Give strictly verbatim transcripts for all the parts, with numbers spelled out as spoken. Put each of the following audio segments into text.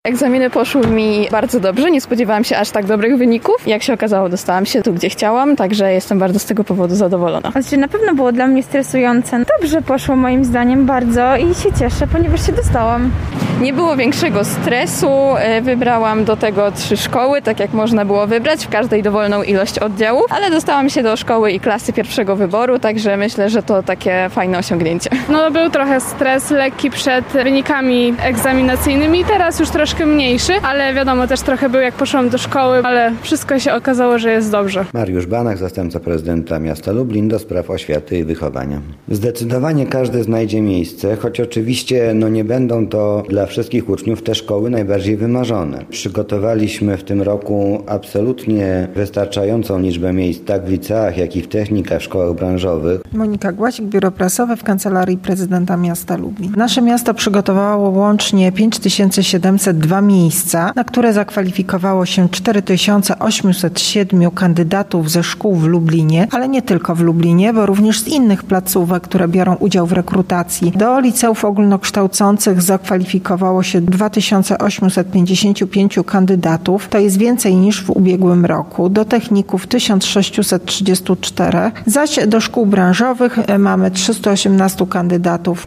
Egzaminy poszły mi bardzo dobrze, nie spodziewałam się aż tak dobrych wyników. Jak się okazało, dostałam się tu, gdzie chciałam, także jestem bardzo z tego powodu zadowolona. Znaczy, na pewno było dla mnie stresujące. Dobrze poszło moim zdaniem bardzo i się cieszę, ponieważ się dostałam. Nie było większego stresu, wybrałam do tego trzy szkoły, tak jak można było wybrać, w każdej dowolną ilość oddziałów, ale dostałam się do szkoły i klasy pierwszego wyboru, także myślę, że to takie fajne osiągnięcie. No był trochę stres lekki przed wynikami egzaminacyjnymi, teraz już troszkę mniejszy, ale wiadomo, też trochę był jak poszłam do szkoły, ale wszystko się okazało, że jest dobrze. Mariusz Banach, zastępca prezydenta miasta Lublin do spraw oświaty i wychowania. Zdecydowanie każdy znajdzie miejsce, choć oczywiście no nie będą to dla wszystkich uczniów te szkoły najbardziej wymarzone. Przygotowaliśmy w tym roku absolutnie wystarczającą liczbę miejsc tak w liceach, jak i w technikach, w szkołach branżowych. Monika Głasik, biuro prasowe w Kancelarii Prezydenta Miasta Lublin. Nasze miasto przygotowało łącznie pięć tysięcy siedemset dwa miejsca, na które zakwalifikowało się cztery tysiące osiemset siedem kandydatów ze szkół w Lublinie, ale nie tylko w Lublinie, bo również z innych placówek, które biorą udział w rekrutacji. Do liceów ogólnokształcących zakwalifikowało się dwa tysiące osiemset pięćdziesiąt pięć kandydatów. To jest więcej niż w ubiegłym roku. Do techników tysiąc sześćset trzydzieści cztery, zaś do szkół branżowych mamy trzysta osiemnaście kandydatów.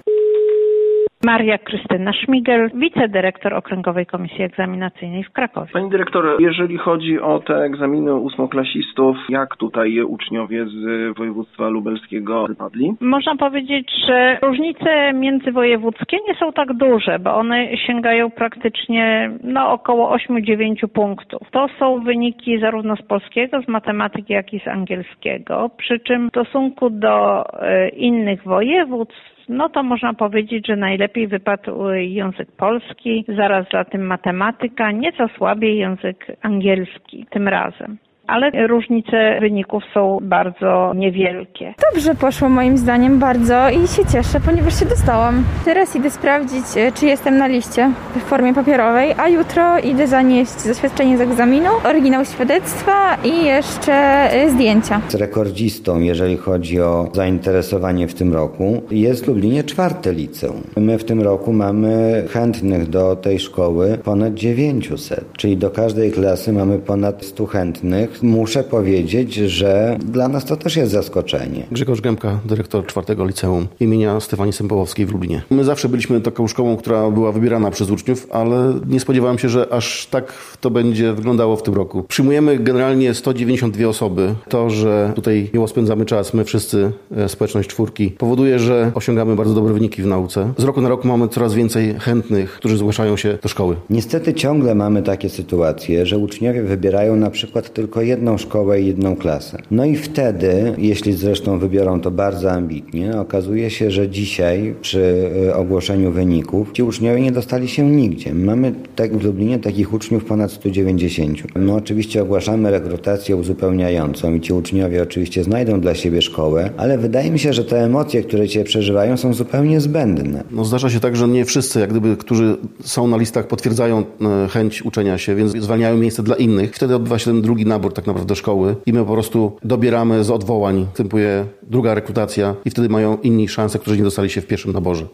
Maria Krystyna Szmigel, wicedyrektor Okręgowej Komisji Egzaminacyjnej w Krakowie. Pani dyrektor, jeżeli chodzi o te egzaminy ósmoklasistów, jak tutaj uczniowie z województwa lubelskiego wypadli? Można powiedzieć, że różnice międzywojewódzkie nie są tak duże, bo one sięgają praktycznie no, około osiem do dziewięciu punktów. To są wyniki zarówno z polskiego, z matematyki, jak i z angielskiego, przy czym w stosunku do y, innych województw no to można powiedzieć, że najlepiej wypadł język polski, zaraz za tym matematyka, nieco słabiej język angielski tym razem. Ale różnice wyników są bardzo niewielkie. Dobrze poszło moim zdaniem bardzo i się cieszę, ponieważ się dostałam. Teraz idę sprawdzić, czy jestem na liście w formie papierowej, a jutro idę zanieść zaświadczenie z egzaminu, oryginał świadectwa i jeszcze zdjęcia. Z rekordzistą, jeżeli chodzi o zainteresowanie w tym roku, jest w Lublinie czwarte liceum. My w tym roku mamy chętnych do tej szkoły ponad dziewięćset, czyli do każdej klasy mamy ponad stu chętnych. Muszę powiedzieć, że dla nas to też jest zaskoczenie. Grzegorz Gębka, dyrektor czwartego liceum imienia Stefanii Sępołowskiej w Lublinie. My zawsze byliśmy taką szkołą, która była wybierana przez uczniów, ale nie spodziewałem się, że aż tak to będzie wyglądało w tym roku. Przyjmujemy generalnie sto dziewięćdziesiąt dwie osoby. To, że tutaj miło spędzamy czas, my wszyscy, społeczność czwórki, powoduje, że osiągamy bardzo dobre wyniki w nauce. Z roku na rok mamy coraz więcej chętnych, którzy zgłaszają się do szkoły. Niestety ciągle mamy takie sytuacje, że uczniowie wybierają na przykład tylko jedną szkołę i jedną klasę. No i wtedy, jeśli zresztą wybiorą to bardzo ambitnie, okazuje się, że dzisiaj przy ogłoszeniu wyników ci uczniowie nie dostali się nigdzie. Mamy tak w Lublinie takich uczniów ponad stu dziewięćdziesięciu. My oczywiście ogłaszamy rekrutację uzupełniającą i ci uczniowie oczywiście znajdą dla siebie szkołę, ale wydaje mi się, że te emocje, które ci przeżywają, są zupełnie zbędne. No zdarza się tak, że nie wszyscy, jak gdyby, którzy są na listach, potwierdzają chęć uczenia się, więc zwalniają miejsce dla innych. Wtedy odbywa się ten drugi nabór tak naprawdę do szkoły i my po prostu dobieramy z odwołań, następuje druga rekrutacja i wtedy mają inni szansę, którzy nie dostali się w pierwszym naborze.